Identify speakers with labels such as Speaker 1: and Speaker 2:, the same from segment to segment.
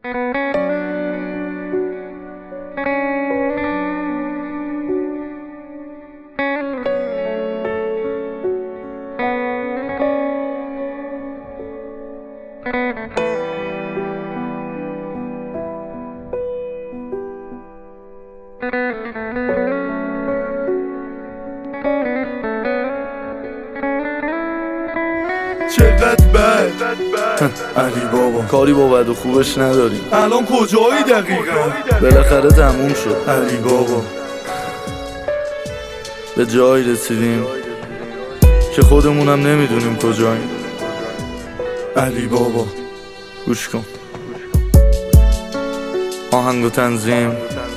Speaker 1: چقدر بد علی بابا، کاری با بد و خوبش نداریم. الان کجایی دقیقا؟ بالاخره تموم شد علی بابا. به جایی رسیدیم که خودمونم نمیدونیم کجاییم. علی بابا گوش کن. آهنگ و تنظیم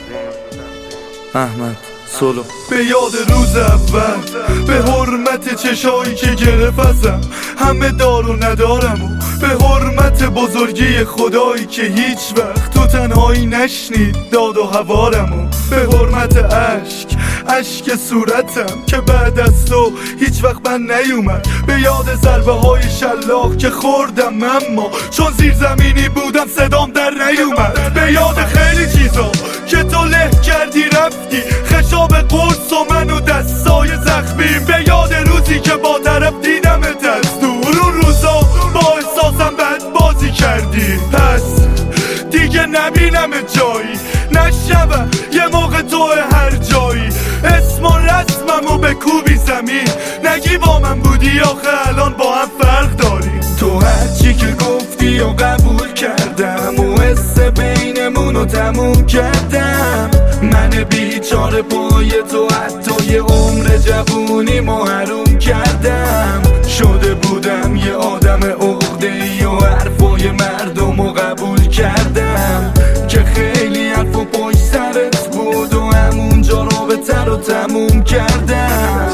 Speaker 1: احمد سولو. به یاد روز اول، به حرمت چشایی که گرفت ازم، همه دار و ندارم، و به حرمت بزرگی خدایی که هیچ وقت تو تنهایی نشنید داد و هوارم، و به حرمت اشک صورتم که بعد از تو هیچ وقت من نیومد. به یاد ضربه های شلاق که خوردم اما چون زیر زمینی بودم صدام در نیومد. به یاد خیلی چیزا که تو له کردی رفتی، خشاب قرص و من و دستای زخمیم. به یاد روزی که با طرف دیدمت از دور، اون روزا با احساسم بد بازی کردی. پس دیگه نبینم جایی، نشنوم یه موقع تو هر جایی. اسم و رسمم و به کوبی زمین، نگی با من بودی آخه الان با هم فرق داریم. تو هرچی که گفتی و قبول کردم، و حس بینمونو تموم کردم. من بیچاره پای تو حتی یه عمر جوونی محروم کردم. شده بودم یه آدم عقده‌ای و حرفای مردمو قبول کردم، که خیلی حرف و پشت سرت بود و همونجا رابطه رو تموم کردم.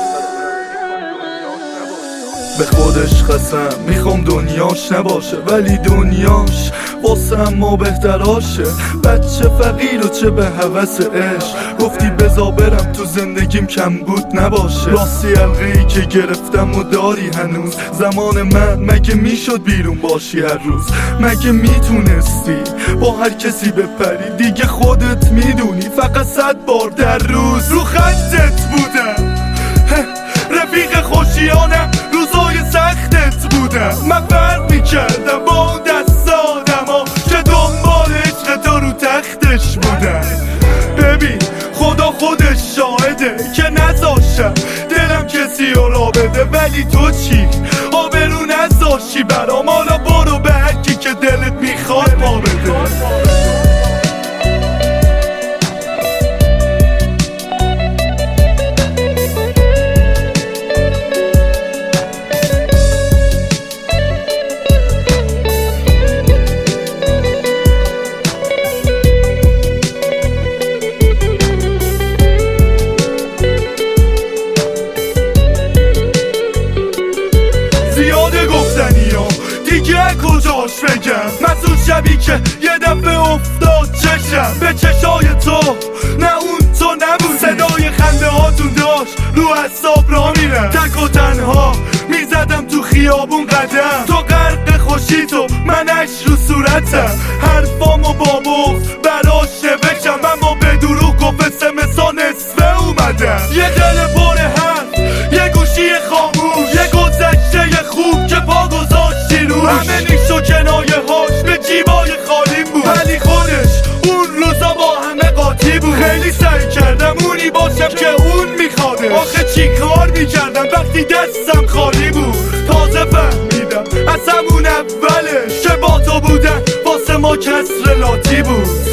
Speaker 1: به خودش قسم میخوام دنیاش نباشه، ولی دنیاش واسه ما بهتراشه. بچه فقیر و چه به هوس عشق، گفتی بزا برم تو زندگیم کم بود نباشه. راستی حلقه‌ای که گرفتم و داری هنوز، زمان من مگه میشد بیرون باشی هر روز؟ مگه میتونستی با هر کسی بپری؟ دیگه خودت میدونی فقط 100 بار در روز رو خطت بودم. رفیق خوشیانم، روزای سختت بودم. من فرق میکردم با اون دست آدما که دنبال عشق تو رو تختش بودم. ببین خدا خودش شاهده که نذاشتم دلم کسی رو را بده، ولی تو چی؟ آبرو نذاشتی برام. حالا برو به هرکی که دلت میخواد ما بده. زیاده گفتنی ها دیگه کجاش بگم؟ مسئول شبی که یه دفعه افتاد چشم به چشای تو، نه اون تو نبودی. صدای خنده هاتون داشت رو اعصاب را میرم، تک و تنها میزدم تو خیابون قدم. تو غرق خوشی تو، منش رو صورتم. حرفامو با بغض براش نوشتم، اما به دروغ و فسمسا نصفه اومدم. یه دل پر حرف، یه گوشی خاموش، یه گذشته خوب که پا گذاشتی روش. همه نیش و کنایه هاش به جیبای خالی بود، ولی خودش اون روزا با همه قاطی بود. خیلی سعی کردم اونی باشم که اون میخواده، آخه چی کار میکردم وقتی دستم خالی بود. تازه فهمیدم از همون اولش که با تو بودن واسه ما کسر لاتی بود.